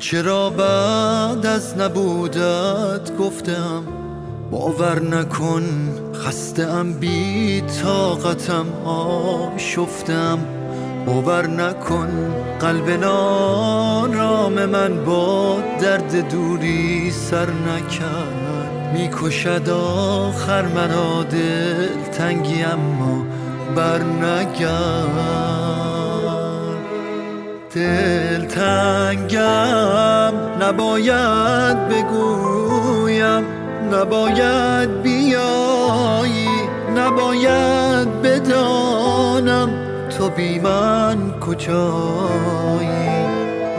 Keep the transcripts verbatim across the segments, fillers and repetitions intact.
چرا بعد از نبودت گفتم باور نکن خسته ام بی طاقتم آشفتم. باور نکن قلب نارام من با درد دوری سر نکرد. میکشد آخر منو دل تنگی اما بر نگرد. دل تنگم نباید بگویم، نباید بیایی، نباید بدانم تو بی من کجایی.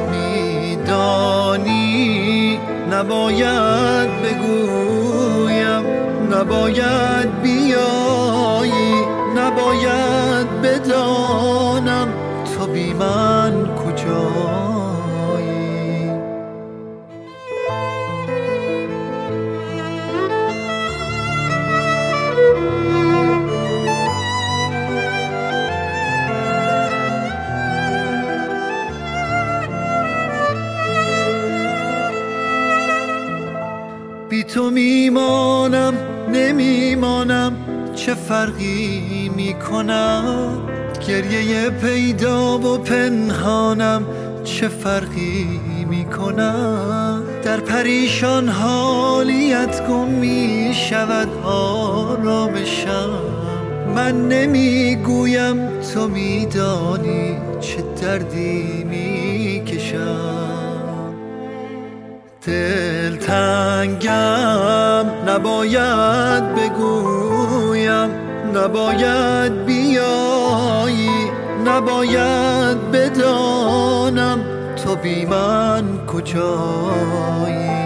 میدانی نباید بگویم، نباید بیایی، نباید بدانم تو بی من کجایی. بی تو میمانم نمیمانم، چه فرقی میکنم؟ گریه پیدا و پنهانم چه فرقی میکنم؟ در پریشان حالیت گم میشود آرامشم. من نمیگویم تو میدانی چه دردی میکشم. دل تنگم نباید بگویم، نباید بیایی، نباید بدانم تو بی من کجایی.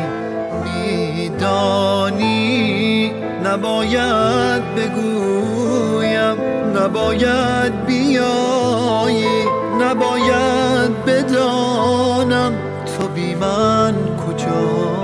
میدانی نباید بگویم، نباید بیایی، نباید بدانم تو بی من کجایی.